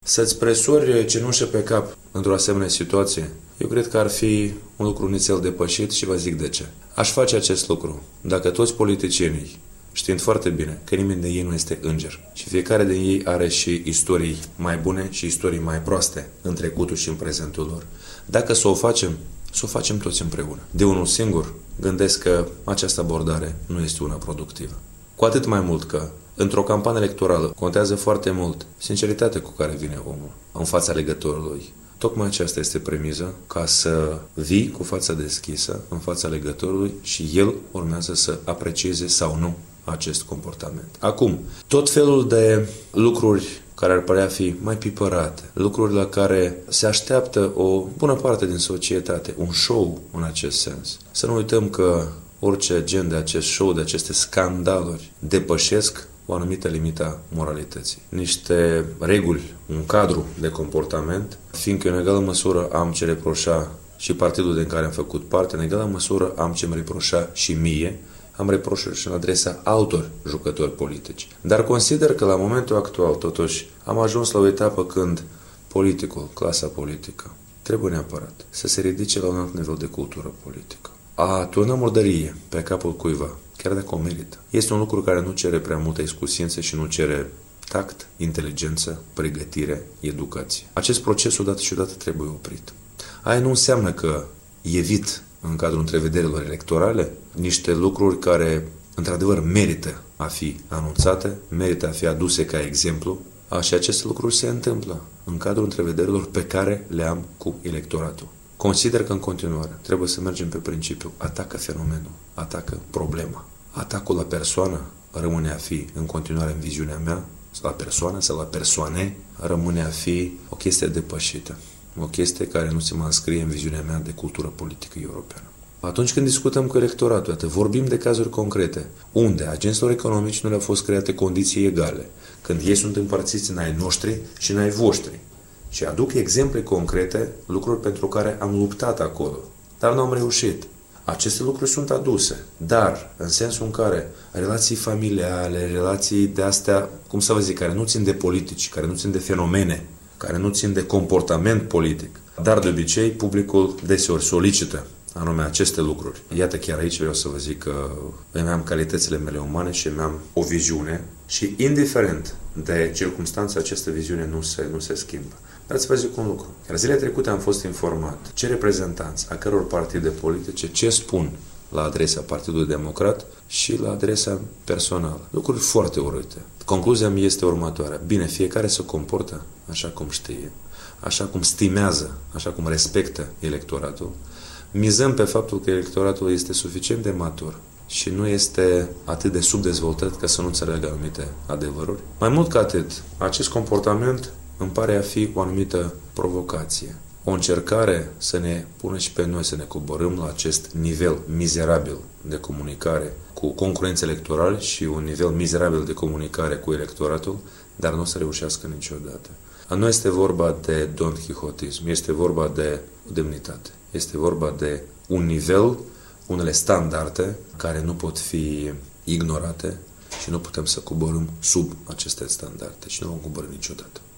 Să-ți presori cenușă pe cap într-o asemenea situație, eu cred că ar fi un lucru nițel depășit și vă zic de ce. Aș face acest lucru dacă toți politicienii, știind foarte bine că nimeni din ei nu este înger și fiecare din ei are și istorii mai bune și istorii mai proaste în trecutul și în prezentul lor, dacă să o facem toți împreună. De unul singur, gândesc că această abordare nu este una productivă. Cu atât mai mult că, într-o campanie electorală, contează foarte mult sinceritatea cu care vine omul în fața alegătorului. Tocmai aceasta este premiza, ca să vii cu fața deschisă în fața alegătorului și el urmează să aprecieze sau nu acest comportament. Acum, tot felul de lucruri care ar părea fi mai pipărate, lucruri la care se așteaptă o bună parte din societate, un show în acest sens. Să nu uităm că orice gen de acest show, de aceste scandaluri, depășesc o anumită limită a moralității. Niște reguli, un cadru de comportament, fiindcă în egală măsură am ce reproșa și partidul din care am făcut parte, în egală măsură am ce-mi reproșa și mie, am reproșuri și în adresa altor jucători politici. Dar consider că la momentul actual, totuși, am ajuns la o etapă când politicul, clasa politică, trebuie neapărat să se ridice la un alt nivel de cultură politică. A turna murdărie pe capul cuiva, chiar dacă o merită, este un lucru care nu cere prea multă iscusință și nu cere tact, inteligență, pregătire, educație. Acest proces odată și odată trebuie oprit. Aia nu înseamnă că evit în cadrul întrevederilor electorale niște lucruri care într-adevăr merită a fi anunțate, merită a fi aduse ca exemplu, și aceste lucruri se întâmplă în cadrul întrevederilor pe care le am cu electoratul. Consider că în continuare trebuie să mergem pe principiu atacă fenomenul, atacă problema. Atacul la persoană rămâne a fi în continuare în viziunea mea, la persoană sau la persoane, rămâne a fi o chestie depășită. O chestie care nu se mai înscrie în viziunea mea de cultură politică europeană. Atunci când discutăm cu electoratul, vorbim de cazuri concrete, unde agenților economici nu le-au fost create condiții egale, când ei sunt împărțiți în ai noștri și în ai voștri. Și aduc exemple concrete, lucruri pentru care am luptat acolo, dar nu am reușit. Aceste lucruri sunt aduse, dar în sensul în care relații familiale, relații de astea, cum să vă zic, care nu țin de politici, care nu țin de fenomene, care nu țin de comportament politic, dar de obicei publicul deseori solicită anume aceste lucruri. Iată, chiar aici vreau să vă zic că îmi am calitățile mele umane și îmi am o viziune și indiferent de circumstanțe, această viziune nu se schimbă. Dar să vă zic un lucru. Iar zilele trecute am fost informat ce reprezentanți a căror partide politice ce spun la adresa Partidului Democrat și la adresa personală. Lucruri foarte urâte. Concluzia mea este următoarea. Bine, fiecare se comportă așa cum știe, așa cum stimează, așa cum respectă electoratul. Mizăm pe faptul că electoratul este suficient de matur și nu este atât de subdezvoltat ca să nu înțeleagă anumite adevăruri. Mai mult ca atât, acest comportament îmi pare a fi o anumită provocație. O încercare să ne pună și pe noi să ne coborâm la acest nivel mizerabil de comunicare cu concurenți electorali și un nivel mizerabil de comunicare cu electoratul, dar nu o să reușească niciodată. Nu este vorba de Don Quixotism, este vorba de demnitate. Este vorba de un nivel, unele standarde care nu pot fi ignorate și nu putem să coborâm sub aceste standarde și nu vom coborî niciodată.